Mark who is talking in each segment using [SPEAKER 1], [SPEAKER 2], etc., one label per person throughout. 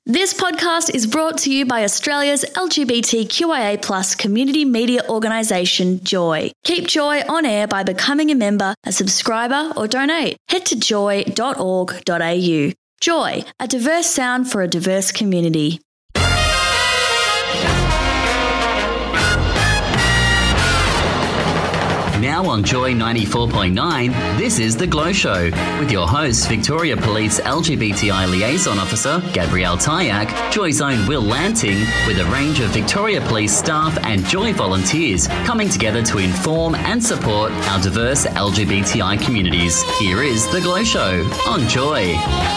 [SPEAKER 1] This podcast is brought to you by Australia's LGBTQIA+ community media organisation, Joy. Keep Joy on air by becoming a member, a subscriber or donate. Head to joy.org.au. Joy, a diverse sound for a diverse community.
[SPEAKER 2] Now on Joy 94.9, this is The Glow Show with your hosts, Victoria Police LGBTI Liaison Officer Gabrielle Tyack, Joy's own Will Lanting, with a range of Victoria Police staff and Joy volunteers coming together to inform and support our diverse LGBTI communities. Here is The Glow Show on Joy.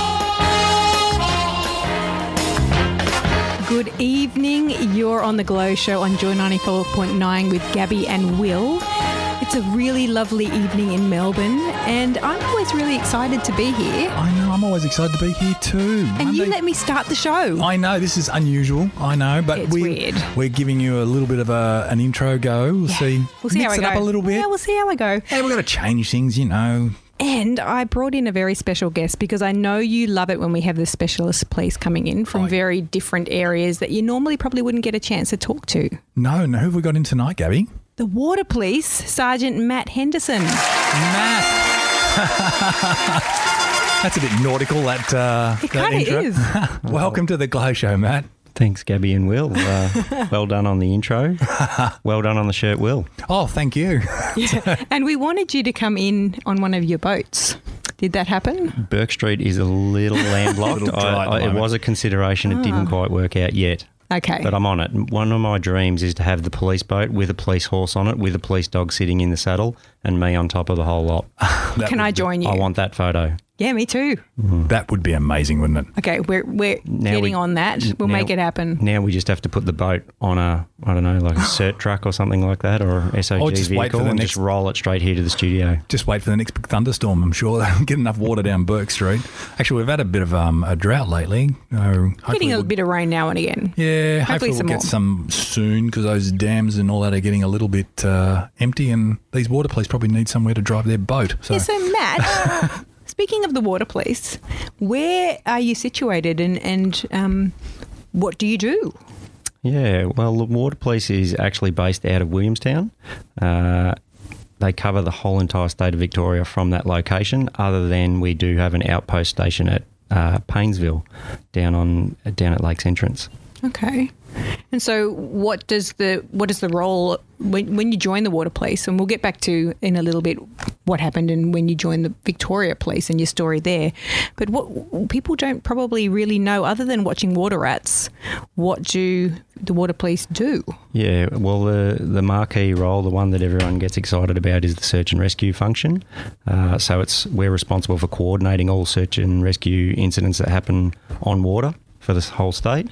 [SPEAKER 3] Good evening. You're on The Glow Show on Joy 94.9 with Gabby and Will. It's a really lovely evening in Melbourne, and I'm always really excited to be here.
[SPEAKER 4] I know, I'm always excited to be here too.
[SPEAKER 3] And you let me start the show.
[SPEAKER 4] I know, this is unusual, I know, but
[SPEAKER 3] It's weird.
[SPEAKER 4] We're giving you a little bit of an intro go. We'll see
[SPEAKER 3] how
[SPEAKER 4] mix
[SPEAKER 3] I
[SPEAKER 4] it
[SPEAKER 3] go.
[SPEAKER 4] up a little bit.
[SPEAKER 3] Yeah, we'll see how I go.
[SPEAKER 4] Hey, we've got to change things, you know.
[SPEAKER 3] And I brought in a very special guest because I know you love it when we have the specialist police coming in from very different areas that you normally probably wouldn't get a chance to talk to.
[SPEAKER 4] No, who have we got in tonight, Gabby?
[SPEAKER 3] The Water Police, Sergeant Matt Henderson.
[SPEAKER 4] Matt. That's a bit nautical, that
[SPEAKER 3] It kind of
[SPEAKER 4] intro.
[SPEAKER 3] is.
[SPEAKER 4] Welcome to The Glow Show, Matt.
[SPEAKER 5] Thanks, Gabby and Will. Well done on the intro. Well done on the shirt, Will.
[SPEAKER 4] Oh, thank you.
[SPEAKER 3] And we wanted you to come in on one of your boats. Did that happen?
[SPEAKER 5] Burke Street is a little landlocked.
[SPEAKER 4] Little dry at the
[SPEAKER 5] it
[SPEAKER 4] moment.
[SPEAKER 5] was a consideration. It didn't quite work out yet.
[SPEAKER 3] Okay.
[SPEAKER 5] But I'm on it. One of my dreams is to have the police boat with a police horse on it, with a police dog sitting in the saddle, and me on top of the whole lot.
[SPEAKER 3] Can I join you?
[SPEAKER 5] I want that photo.
[SPEAKER 3] Yeah, me too.
[SPEAKER 4] That would be amazing, wouldn't it?
[SPEAKER 3] Okay, we're
[SPEAKER 5] Now
[SPEAKER 3] getting
[SPEAKER 5] we-
[SPEAKER 3] on that. We'll
[SPEAKER 5] now-
[SPEAKER 3] make it happen.
[SPEAKER 5] Now we just have to put the boat on a, I don't know, like a cert truck or something like that, or a SOG
[SPEAKER 4] Or just wait for
[SPEAKER 5] vehicle,
[SPEAKER 4] the
[SPEAKER 5] and
[SPEAKER 4] next-
[SPEAKER 5] just roll it straight here to the studio.
[SPEAKER 4] Just wait for the next big thunderstorm, I'm sure. They'll get enough water down Burke Street. Actually, we've had a bit of a drought lately.
[SPEAKER 3] Getting a bit of rain now and again.
[SPEAKER 4] Yeah, hopefully
[SPEAKER 3] some
[SPEAKER 4] we'll get
[SPEAKER 3] more.
[SPEAKER 4] some soon because those dams and all that are getting a little bit empty, and these water police probably need somewhere to drive their boat. So,
[SPEAKER 3] Yeah, so Matt, speaking of the Water Police, where are you situated and what do you do?
[SPEAKER 5] Yeah, well, the Water Police is actually based out of Williamstown. They cover the whole entire state of Victoria from that location, other than we do have an outpost station at Paynesville down at Lakes Entrance.
[SPEAKER 3] Okay. And so what is the role when you join the Water Police, and we'll get back to in a little bit what happened and when you joined the Victoria Police and your story there. But what people don't probably really know, other than watching Water Rats, what do the Water Police do?
[SPEAKER 5] Yeah, well, the marquee role, the one that everyone gets excited about, is the search and rescue function. So we're responsible for coordinating all search and rescue incidents that happen on water for this whole state.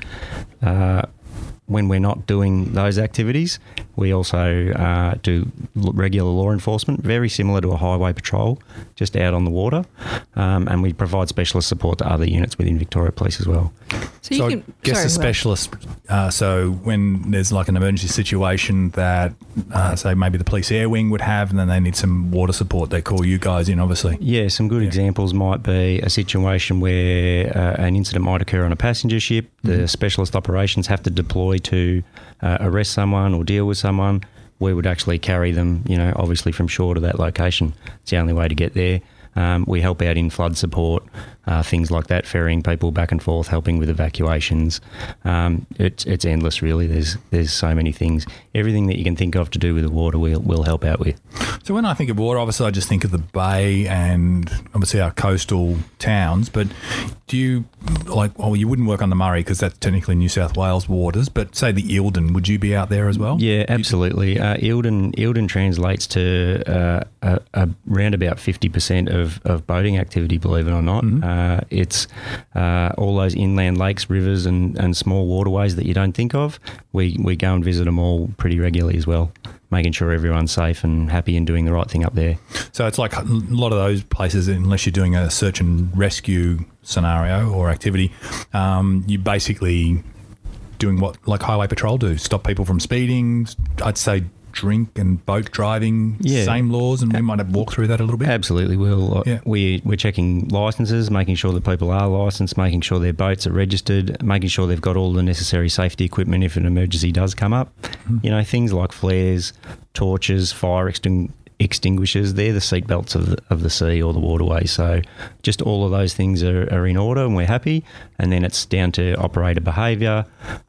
[SPEAKER 5] When we're not doing those activities, we also do regular law enforcement, very similar to a highway patrol, just out on the water. And we provide specialist support to other units within Victoria Police as well.
[SPEAKER 3] So
[SPEAKER 4] I guess the specialist, so when there's like an emergency situation that, say, maybe the police air wing would have, and then they need some water support, they call you guys in, obviously.
[SPEAKER 5] Yeah, some good examples might be a situation where an incident might occur on a passenger ship. The specialist operations have to deploy to arrest someone or deal with someone. We would actually carry them, obviously from shore to that location. It's the only way to get there. We help out in flood support, things like that, ferrying people back and forth, helping with evacuations. It's endless, really. There's so many things. Everything that you can think of to do with the water, we'll help out with.
[SPEAKER 4] So when I think of water, obviously I just think of the bay and obviously our coastal towns, but do you, you wouldn't work on the Murray because that's technically New South Wales waters, but say the Eildon, would you be out there as well?
[SPEAKER 5] Yeah, absolutely. Eildon translates to around about 50% of boating activity, believe it or not. It's all those inland lakes, rivers and small waterways that you don't think of. We go and visit them all pretty regularly as well, making sure everyone's safe and happy and doing the right thing up there.
[SPEAKER 4] So it's like a lot of those places, unless you're doing a search and rescue scenario or activity, you basically doing what like highway patrol do, stop people from speeding, I'd say drink and boat driving, same laws, and we might have walked through that a little bit?
[SPEAKER 5] Absolutely will.
[SPEAKER 4] Yeah.
[SPEAKER 5] We're checking licences, making sure that people are licensed, making sure their boats are registered, making sure they've got all the necessary safety equipment if an emergency does come up. You know, things like flares, torches, fire extinguishers, they're the seatbelts of the sea or the waterway. So just all of those things are in order and we're happy. And then it's down to operator behaviour,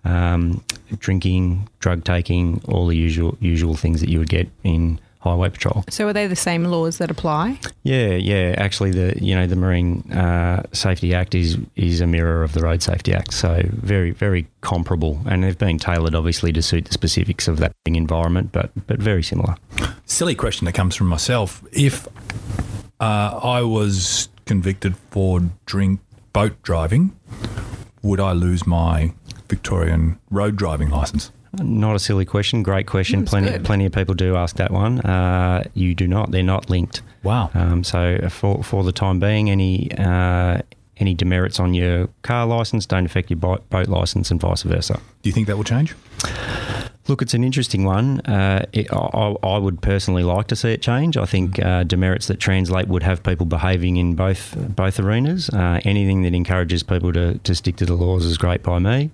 [SPEAKER 5] drinking, drug taking, all the usual things that you would get in highway patrol.
[SPEAKER 3] So are they the same laws that apply?
[SPEAKER 5] Yeah. Actually, the Marine Safety Act is a mirror of the Road Safety Act, so very, very comparable, and they've been tailored obviously to suit the specifics of that environment, but very similar.
[SPEAKER 4] Silly question that comes from myself: if I was convicted for boat driving, would I lose my Victorian road driving licence?
[SPEAKER 5] Not a silly question. Great question. Plenty of people do ask that one. You do not. They're not linked.
[SPEAKER 4] Wow.
[SPEAKER 5] So for the time being, any demerits on your car licence don't affect your boat licence and vice versa.
[SPEAKER 4] Do you think that will change?
[SPEAKER 5] Look, it's an interesting one. I would personally like to see it change. I think demerits that translate would have people behaving in both arenas. Anything that encourages people to stick to the laws is great by me.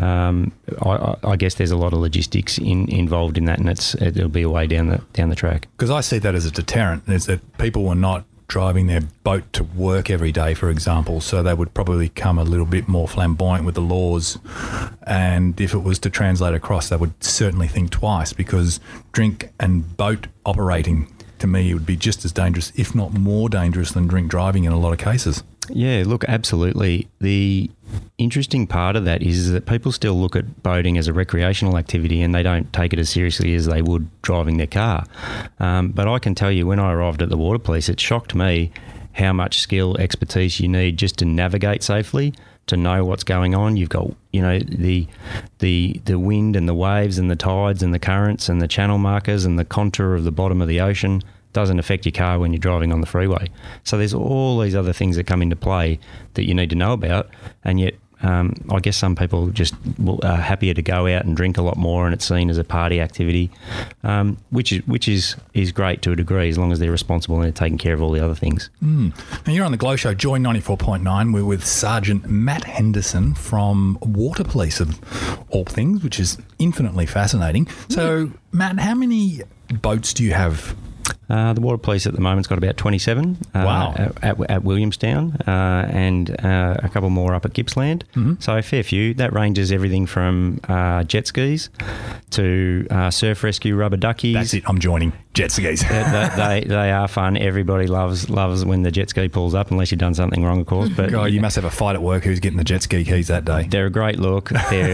[SPEAKER 5] I guess there's a lot of logistics involved in that, and it'll be a way down the track.
[SPEAKER 4] Because I see that as a deterrent, is that people were not driving their boat to work every day, for example, so they would probably come a little bit more flamboyant with the laws, and if it was to translate across, they would certainly think twice, because drink and boat operating, to me, would be just as dangerous, if not more dangerous, than drink driving in a lot of cases.
[SPEAKER 5] Yeah, look, absolutely. The interesting part of that is that people still look at boating as a recreational activity and they don't take it as seriously as they would driving their car. But I can tell you, when I arrived at the Water Police, it shocked me how much skill, expertise you need just to navigate safely, to know what's going on. You've got, the wind and the waves and the tides and the currents and the channel markers and the contour of the bottom of the ocean. Doesn't affect your car when you're driving on the freeway. So there's all these other things that come into play that you need to know about, and yet I guess some people just are happier to go out and drink a lot more, and it's seen as a party activity, which is great to a degree, as long as they're responsible and they're taking care of all the other things.
[SPEAKER 4] Now you're on the Glow Show, Joy 94.9. We're with Sergeant Matt Henderson from Water Police, of all things, which is infinitely fascinating. So, Matt, how many boats do you have?
[SPEAKER 5] The Water Police at the moment's got about 27 at Williamstown, and a couple more up at Gippsland. Mm-hmm. So a fair few. That ranges everything from jet skis to surf rescue rubber duckies.
[SPEAKER 4] That's it. I'm joining jet skis.
[SPEAKER 5] They are fun. Everybody loves when the jet ski pulls up, unless you've done something wrong, of course. But
[SPEAKER 4] God, you must have a fight at work. Who's getting the jet ski keys that day?
[SPEAKER 5] They're a great look.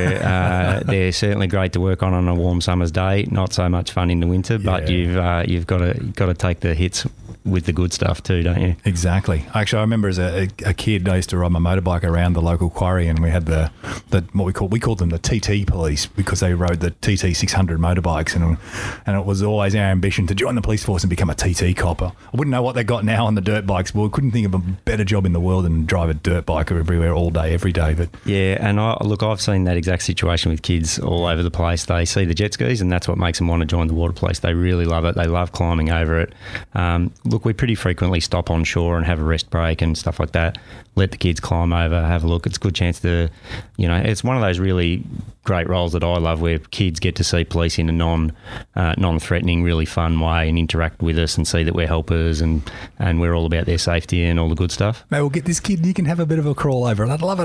[SPEAKER 5] They're certainly great to work on a warm summer's day. Not so much fun in the winter, but you've got to take the hits with the good stuff too, don't you?
[SPEAKER 4] Exactly. Actually, I remember as a kid, I used to ride my motorbike around the local quarry, and we had the what we called them the TT police, because they rode the TT 600 motorbikes, and it was always our ambition to join the police force and become a TT copper. I wouldn't know what they got now on the dirt bikes, but we couldn't think of a better job in the world than drive a dirt bike everywhere, all day, every day. But
[SPEAKER 5] yeah, and I've seen that exact situation with kids all over the place. They see the jet skis, and that's what makes them want to join the Water Police. They really love it. They love climbing over it. Look, we pretty frequently stop on shore and have a rest break and stuff like that. Let the kids climb over, have a look. It's a good chance to, it's one of those really great roles that I love, where kids get to see police in a non-threatening, really fun way, and interact with us and see that we're helpers and we're all about their safety and all the good stuff.
[SPEAKER 4] Mate, we'll get this kid, you can have a bit of a crawl over. I'd love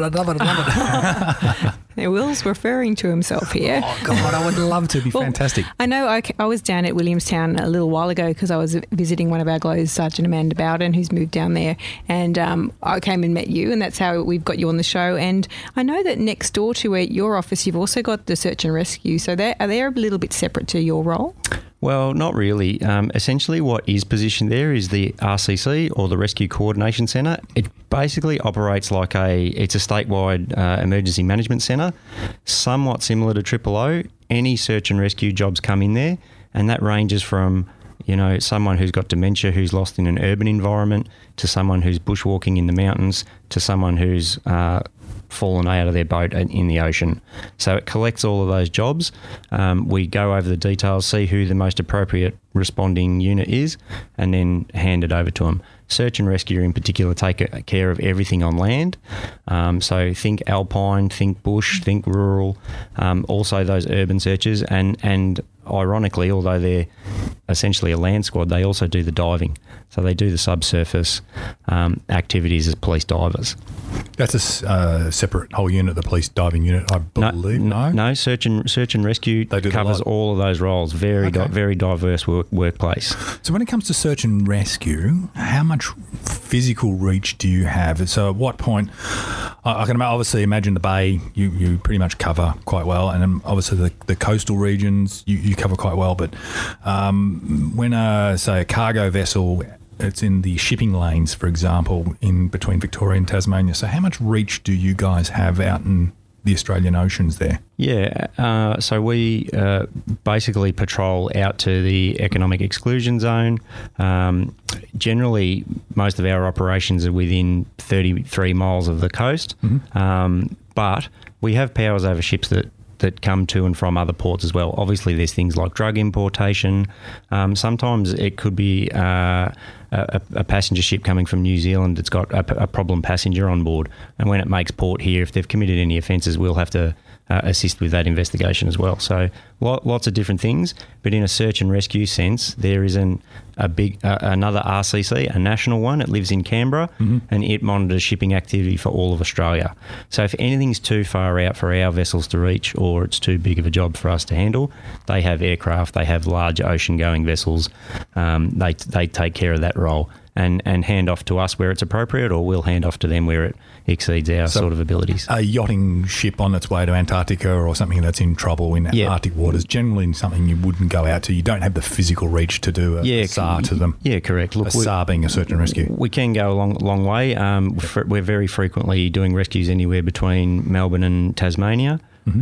[SPEAKER 4] it.
[SPEAKER 3] Will's referring to himself here.
[SPEAKER 4] Oh, God, I would love to. It'd be fantastic.
[SPEAKER 3] I know I was down at Williamstown a little while ago because I was visiting one of our Glows, Sergeant Amanda Bowden, who's moved down there, and I came and met you, and that's how we've got you on the show. And I know that next door to your office, you've also got the search and rescue. So are they a little bit separate to your role?
[SPEAKER 5] Well, not really. Essentially, what is positioned there is the RCC, or the Rescue Coordination Centre. It basically operates like it's a statewide emergency management centre, somewhat similar to Triple O. Any search and rescue jobs come in there, and that ranges from someone who's got dementia, who's lost in an urban environment, to someone who's bushwalking in the mountains, to someone who's fallen out of their boat in the ocean. So it collects all of those jobs. We go over the details, see who the most appropriate responding unit is, and then hand it over to them. Search and rescue in particular take care of everything on land. So think alpine, think bush, think rural, also those urban searches. And ironically, although they're essentially a land squad, they also do the diving. So they do the subsurface activities as police divers.
[SPEAKER 4] That's a separate whole unit, the police diving unit, I believe.
[SPEAKER 5] No, search and rescue covers all of those roles. Very diverse workplace.
[SPEAKER 4] So when it comes to search and rescue, how much physical reach do you have? So at what point, I can obviously imagine the bay you pretty much cover quite well, and then obviously the coastal regions you cover quite well, but when say a cargo vessel, it's in the shipping lanes, for example, in between Victoria and Tasmania. So how much reach do you guys have out in the Australian oceans there?
[SPEAKER 5] Yeah, so we basically patrol out to the economic exclusion zone. Generally, most of our operations are within 33 miles of the coast, but we have powers over ships that come to and from other ports as well. Obviously, there's things like drug importation. Sometimes it could be a passenger ship coming from New Zealand that's got a problem passenger on board. And when it makes port here, if they've committed any offences, we'll have to assist with that investigation as well. So lots of different things. But in a search and rescue sense, there is another RCC, a national one. It lives in Canberra, and it monitors shipping activity for all of Australia. So if anything's too far out for our vessels to reach, or it's too big of a job for us to handle, they have aircraft, they have large ocean-going vessels. They take care of that role and hand off to us where it's appropriate, or we'll hand off to them where it exceeds our sort of abilities.
[SPEAKER 4] A yachting ship on its way to Antarctica or something that's in trouble in Arctic waters, generally something you wouldn't go out to. You don't have the physical reach to do a SAR to them.
[SPEAKER 5] Yeah, correct.
[SPEAKER 4] Look, a SAR being a search and rescue.
[SPEAKER 5] We can go a long way. We're very frequently doing rescues anywhere between Melbourne and Tasmania.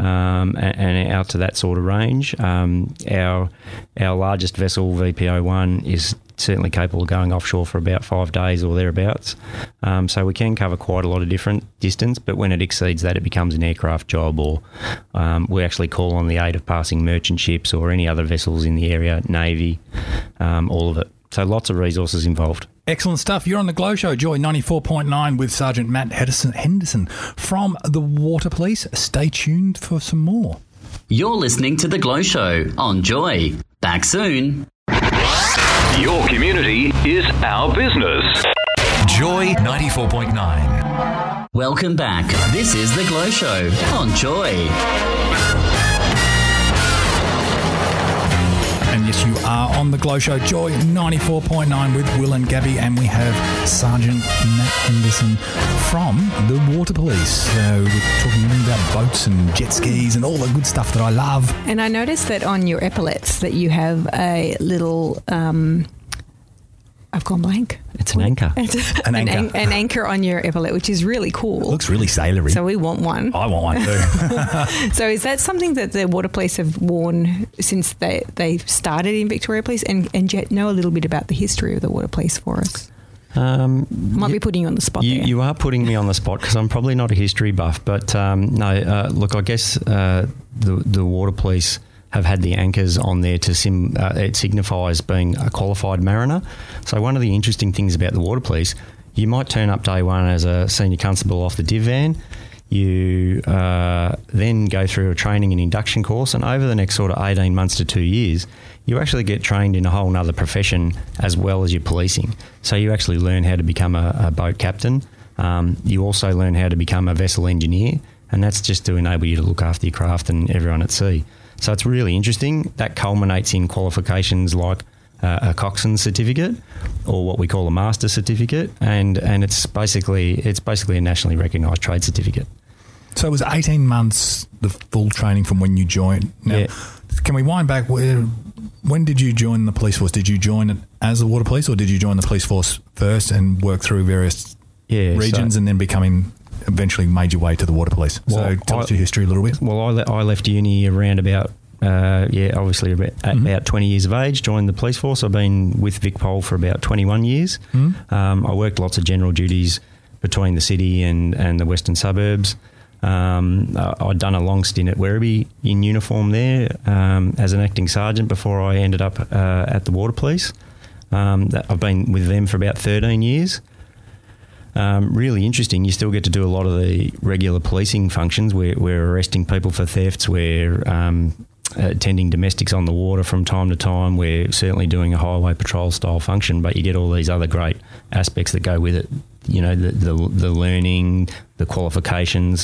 [SPEAKER 5] And out to that sort of range. Our largest vessel, VPO1, is certainly capable of going offshore for about 5 days or thereabouts. So we can cover quite a lot of different distance, but when it exceeds that, it becomes an aircraft job, or we actually call on the aid of passing merchant ships or any other vessels in the area, Navy, all of it. So lots of resources involved.
[SPEAKER 4] Excellent stuff. You're on The Glow Show, Joy 94.9 with Sergeant Matt Henderson from the Water Police. Stay tuned for some more.
[SPEAKER 2] You're listening to The Glow Show on Joy. Back soon.
[SPEAKER 6] Your community is our business.
[SPEAKER 7] Joy 94.9.
[SPEAKER 2] Welcome back. This is The Glow Show on Joy.
[SPEAKER 4] And yes, you are on The Glow Show, Joy 94.9 with Will and Gabby, and we have Sergeant Matt Henderson from the Water Police. So we're talking about boats and jet skis and all the good stuff that I love.
[SPEAKER 3] And I noticed that on your epaulets that you have a little... I've gone blank.
[SPEAKER 5] It's an anchor.
[SPEAKER 4] An anchor.
[SPEAKER 3] An anchor on your epaulet, which is really cool.
[SPEAKER 4] It looks really sailory.
[SPEAKER 3] So we want one.
[SPEAKER 4] I want one too.
[SPEAKER 3] So is that something that the Water Police have worn since they started in Victoria Police? And Jet, know a little bit about the history of the Water Police for us. Might be putting you on the spot there.
[SPEAKER 5] You are putting me on the spot because I'm probably not a history buff. But look, I guess the Water Police have had the anchors on there to it signifies being a qualified mariner. So one of the interesting things about the Water Police, you might turn up day one as a senior constable off the div van. You then go through a training and induction course, and over the next sort of 18 months to 2 years, you actually get trained in a whole other profession as well as your policing. So you actually learn how to become a boat captain. You also learn how to become a vessel engineer, and that's just to enable you to look after your craft and everyone at sea. So it's really interesting. That culminates in qualifications like a coxswain certificate, or what we call a master certificate, and it's basically a nationally recognised trade certificate.
[SPEAKER 4] So it was 18 months, the full training from when you joined. Now, Can we wind back? When did you join the police force? Did you join it as the Water Police, or did you join the police force first and work through various regions and then eventually made your way to the Water Police? So tell us your history a little bit.
[SPEAKER 5] Well, I left uni around about, obviously about 20 years of age, joined the police force. I've been with VicPol for about 21 years. I worked lots of general duties between the city and the western suburbs. I'd done a long stint at Werribee in uniform there as an acting sergeant before I ended up at the Water Police. I've been with them for about 13 years. Really interesting. You still get to do a lot of the regular policing functions. We're arresting people for thefts. We're attending domestics on the water from time to time. We're certainly doing a highway patrol style function, but you get all these other great aspects that go with it. You know, the learning, the qualifications,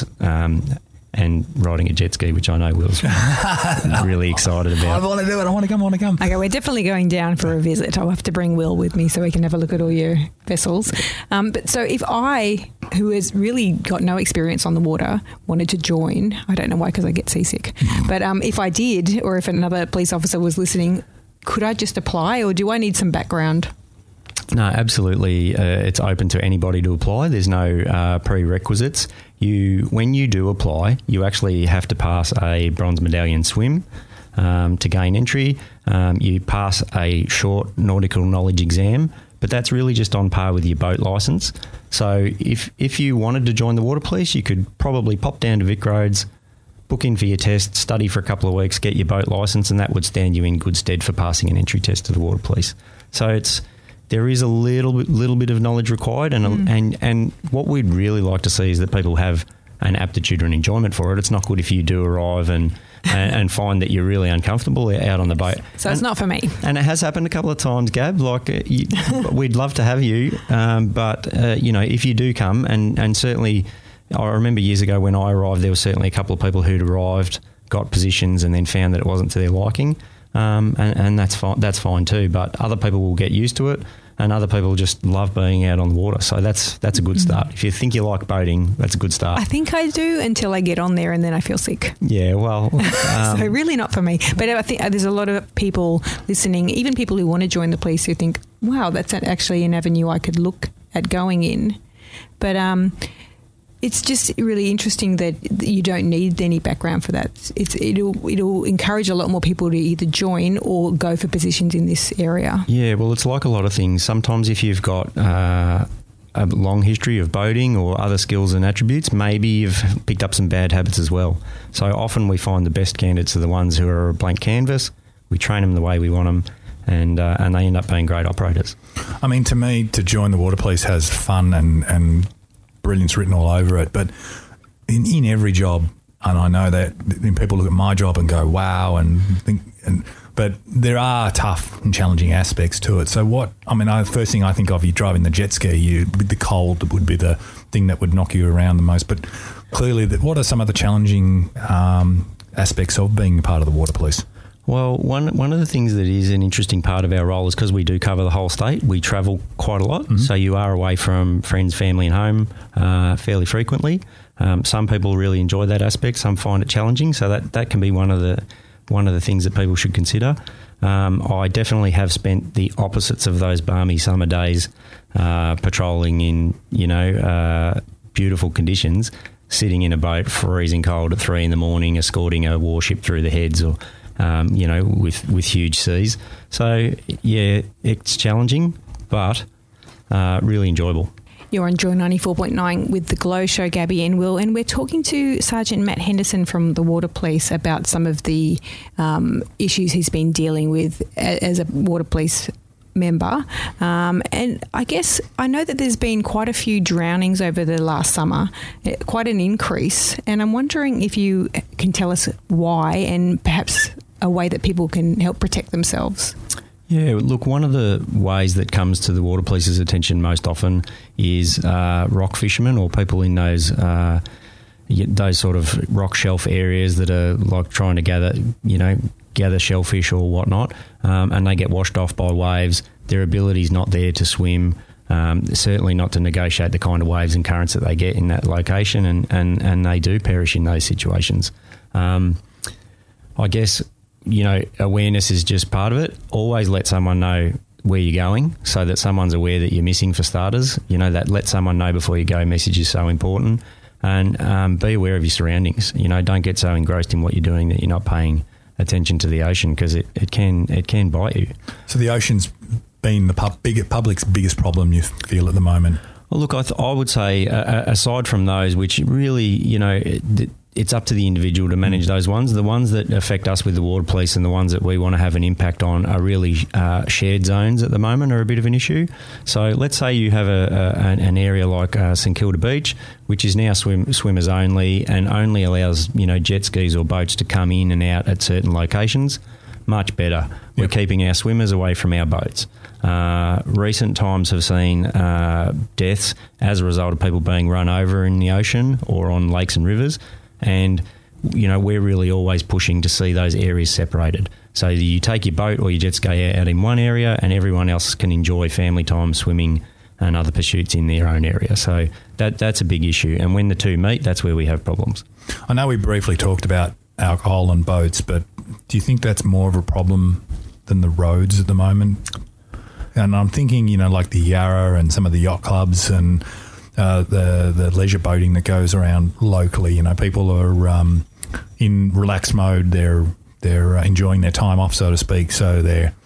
[SPEAKER 5] and riding a jet ski, which I know Will's really excited about.
[SPEAKER 4] I want to do it. I want to come.
[SPEAKER 3] Okay, we're definitely going down for a visit. I'll have to bring Will with me so we can have a look at all your vessels. But so if I, who has really got no experience on the water, wanted to join, I don't know why, because I get seasick, but if I did, or if another police officer was listening, could I just apply, or do I need some background?
[SPEAKER 5] No, absolutely. It's open to anybody to apply. There's no prerequisites. When you do apply, you actually have to pass a bronze medallion swim to gain entry. You pass a short nautical knowledge exam, but that's really just on par with your boat licence. So if you wanted to join the Water Police, you could probably pop down to Vic Roads, book in for your test, study for a couple of weeks, get your boat licence, and that would stand you in good stead for passing an entry test to the Water Police. So there is a little bit of knowledge required, and what we'd really like to see is that people have an aptitude and enjoyment for it. It's not good if you do arrive and find that you're really uncomfortable out on the boat.
[SPEAKER 3] So it's not for me.
[SPEAKER 5] And it has happened a couple of times, Gab. Like we'd love to have you, but if you do come, and certainly, I remember years ago when I arrived, there were certainly a couple of people who'd arrived, got positions, and then found that it wasn't to their liking. And that's fine. That's fine too. But other people will get used to it, and other people just love being out on the water. So that's a good start. If you think you like boating, that's a good start.
[SPEAKER 3] I think I do until I get on there, and then I feel sick.
[SPEAKER 5] Yeah, well,
[SPEAKER 3] so really not for me. But I think there's a lot of people listening, even people who want to join the police, who think, "Wow, that's actually an avenue I could look at going in." But it's just really interesting that you don't need any background for that. It'll encourage a lot more people to either join or go for positions in this area.
[SPEAKER 5] Yeah, well, it's like a lot of things. Sometimes if you've got a long history of boating or other skills and attributes, maybe you've picked up some bad habits as well. So often we find the best candidates are the ones who are a blank canvas. We train them the way we want them, and they end up being great operators.
[SPEAKER 4] I mean, to me, to join the Water Police has fun and brilliance written all over it, but in every job, and I know that people look at my job and go wow but there are tough and challenging aspects to it. So first thing I think of, you driving the jet ski, with the cold would be the thing that would knock you around the most, but clearly what are some of the challenging aspects of being part of the Water Police?
[SPEAKER 5] Well, one of the things that is an interesting part of our role is because we do cover the whole state, we travel quite a lot. Mm-hmm. So you are away from friends, family and home fairly frequently. Some people really enjoy that aspect. Some find it challenging. So that can be one of the things that people should consider. I definitely have spent the opposites of those balmy summer days patrolling in, beautiful conditions, sitting in a boat freezing cold at 3 a.m, escorting a warship through the heads or with huge seas. So, yeah, it's challenging, but really enjoyable.
[SPEAKER 3] You're on Joy 94.9 with The Glow Show, Gabby and Will, and we're talking to Sergeant Matt Henderson from the Water Police about some of the issues he's been dealing with as a Water Police member. And I guess I know that there's been quite a few drownings over the last summer, quite an increase, and I'm wondering if you can tell us why and perhaps a way that people can help protect themselves.
[SPEAKER 5] Yeah, look, one of the ways that comes to the Water Police's attention most often is rock fishermen or people in those sort of rock shelf areas that are like trying to gather shellfish or whatnot, and they get washed off by waves. Their ability's not there to swim, certainly not to negotiate the kind of waves and currents that they get in that location, and they do perish in those situations. I guess, awareness is just part of it. Always let someone know where you're going so that someone's aware that you're missing, for starters. That let someone know before you go message is so important. And be aware of your surroundings. Don't get so engrossed in what you're doing that you're not paying attention to the ocean, because it can bite you.
[SPEAKER 4] So the ocean's been the public's biggest problem, you feel, at the moment?
[SPEAKER 5] Well, look, I would say aside from those, which really, it's up to the individual to manage those ones. The ones that affect us with the Water Police and the ones that we want to have an impact on are really shared zones at the moment are a bit of an issue. So let's say you have an area like St Kilda Beach, which is now swimmers only and only allows, jet skis or boats to come in and out at certain locations. Much better. We're keeping our swimmers away from our boats. Recent times have seen deaths as a result of people being run over in the ocean or on lakes and rivers. And, we're really always pushing to see those areas separated. So you take your boat or your jet ski out in one area and everyone else can enjoy family time, swimming and other pursuits in their own area. So that's a big issue. And when the two meet, that's where we have problems.
[SPEAKER 4] I know we briefly talked about alcohol and boats, but do you think that's more of a problem than the roads at the moment? And I'm thinking, like the Yarra and some of the yacht clubs and the leisure boating that goes around locally. People are in relaxed mode. They're enjoying their time off, so to speak. So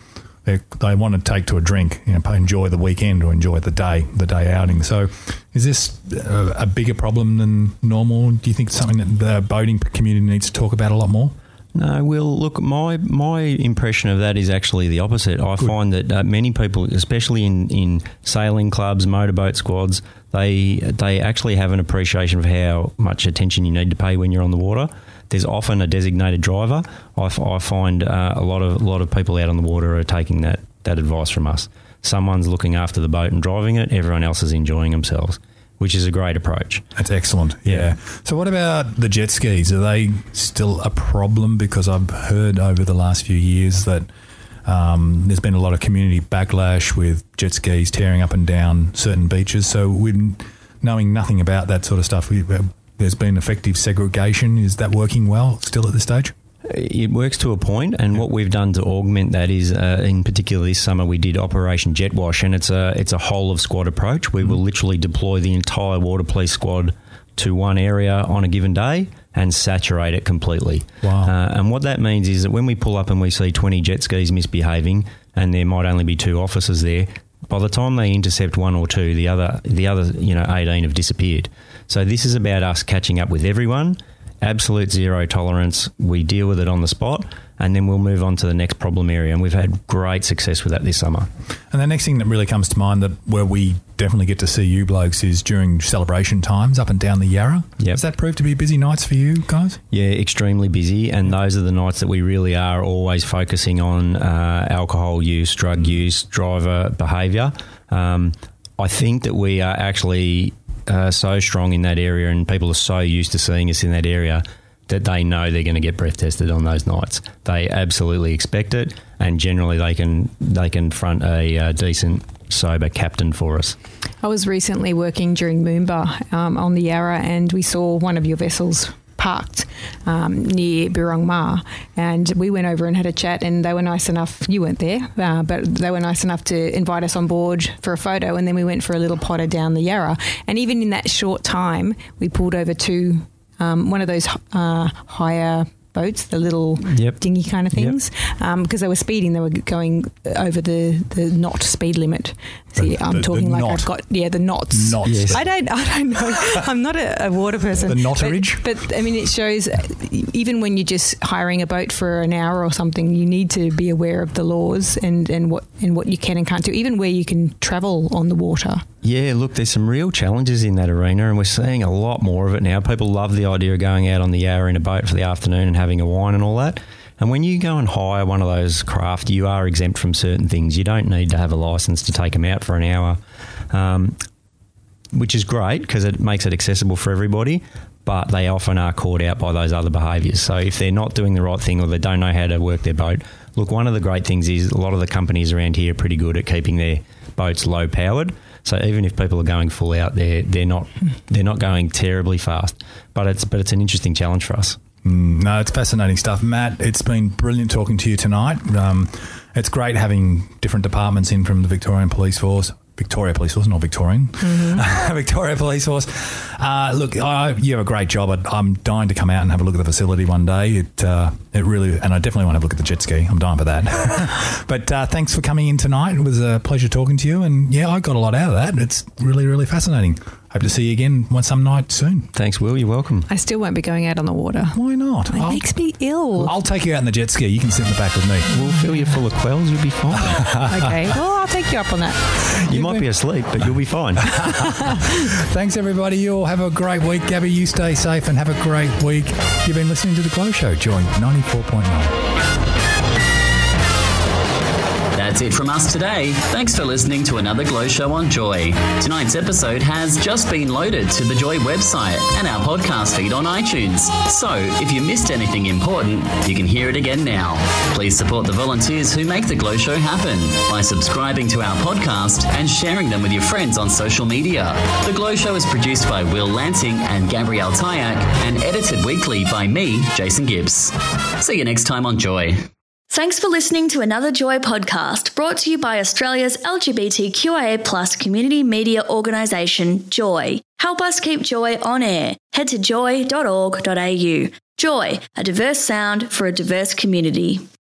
[SPEAKER 4] they want to take to a drink, enjoy the weekend or enjoy the day outing. So is this a bigger problem than normal? Do you think it's something that the boating community needs to talk about a lot more?
[SPEAKER 5] No, well, look, my impression of that is actually the opposite. I find that many people, especially in sailing clubs, motorboat squads, they actually have an appreciation of how much attention you need to pay when you're on the water. There's often a designated driver. I find a lot of people out on the water are taking that advice from us. Someone's looking after the boat and driving it. Everyone else is enjoying themselves, which is a great approach.
[SPEAKER 4] That's excellent, yeah. So what about the jet skis? Are they still a problem? Because I've heard over the last few years that there's been a lot of community backlash with jet skis tearing up and down certain beaches. So knowing nothing about that sort of stuff, there's been effective segregation. Is that working well still at this stage?
[SPEAKER 5] It works to a point, and what we've done to augment that is, in particular this summer, we did Operation Jet Wash, and it's a whole of squad approach. We will literally deploy the entire Water Police squad to one area on a given day and saturate it completely.
[SPEAKER 4] Wow.
[SPEAKER 5] And what that means is that when we pull up and we see 20 jet skis misbehaving, and there might only be 2 officers there, by the time they intercept 1 or 2, the other 18 have disappeared. So this is about us catching up with everyone. Absolute zero tolerance. We deal with it on the spot, and then we'll move on to the next problem area. And we've had great success with that this summer.
[SPEAKER 4] And the next thing that really comes to mind where we definitely get to see you blokes is during celebration times up and down the Yarra.
[SPEAKER 5] Yep.
[SPEAKER 4] Does that prove to be busy nights for you guys?
[SPEAKER 5] Yeah, extremely busy. And those are the nights that we really are always focusing on alcohol use, drug use, driver behaviour. I think that we are actually so strong in that area, and people are so used to seeing us in that area that they know they're going to get breath tested on those nights. They absolutely expect it, and generally they can front a decent sober captain for us.
[SPEAKER 3] I was recently working during Moomba on the Yarra, and we saw one of your vessels parked near Birrong Ma, and we went over and had a chat, and they were nice enough, you weren't there, but they were nice enough to invite us on board for a photo, and then we went for a little potter down the Yarra. And even in that short time, we pulled over to one of those higher boats, the little dinghy kind of things, because they were speeding. They were going over the knot speed limit. See, I'm talking like knot. I've got the knots.
[SPEAKER 4] Knots. Yes.
[SPEAKER 3] I don't know. I'm not a water person.
[SPEAKER 4] The knotterage.
[SPEAKER 3] But I mean, it shows even when you're just hiring a boat for an hour or something, you need to be aware of the laws and what you can and can't do, even where you can travel on the water.
[SPEAKER 5] Yeah, look, there's some real challenges in that arena, and we're seeing a lot more of it now. People love the idea of going out on the Yarra in a boat for the afternoon and having a wine and all that. And when you go and hire one of those craft, you are exempt from certain things. You don't need to have a licence to take them out for an hour, which is great because it makes it accessible for everybody, but they often are caught out by those other behaviours. So if they're not doing the right thing or they don't know how to work their boat, look, one of the great things is a lot of the companies around here are pretty good at keeping their boats low powered. So even if people are going full out, they're not going terribly fast. But it's an interesting challenge for us.
[SPEAKER 4] No, it's fascinating stuff. Matt, it's been brilliant talking to you tonight. It's great having different departments in from the Victorian Police Force, Victoria Police Force, not Victorian, Victoria Police Force. Look, you have a great job. I'm dying to come out and have a look at the facility one day. It really, and I definitely want to have a look at the jet ski. I'm dying for that. But thanks for coming in tonight. It was a pleasure talking to you. And yeah, I got a lot out of that. It's really, really fascinating. Hope to see you again some night soon.
[SPEAKER 5] Thanks, Will. You're welcome.
[SPEAKER 3] I still won't be going out on the water.
[SPEAKER 4] Why not?
[SPEAKER 3] It makes me ill.
[SPEAKER 4] I'll take you out in the jet ski. You can sit in the back with me.
[SPEAKER 5] We'll fill you full of quells. You'll be fine.
[SPEAKER 3] Okay. Well, I'll take you up on that.
[SPEAKER 5] You might be asleep, but you'll be fine.
[SPEAKER 4] Thanks, everybody. You all have a great week. Gabby, you stay safe and have a great week. You've been listening to The Glow Show. Joy 94.9.
[SPEAKER 2] That's it from us today. Thanks for listening to another Glow Show on Joy. Tonight's episode has just been loaded to the Joy website and our podcast feed on iTunes. So, if you missed anything important, you can hear it again now. Please support the volunteers who make the Glow Show happen by subscribing to our podcast and sharing them with your friends on social media. The Glow Show is produced by Will Lanting and Gabrielle Tyak and edited weekly by me, Jason Gibbs. See you next time on Joy.
[SPEAKER 1] Thanks for listening to another Joy podcast brought to you by Australia's LGBTQIA+ community media organisation, Joy. Help us keep Joy on air. Head to joy.org.au. Joy, a diverse sound for a diverse community.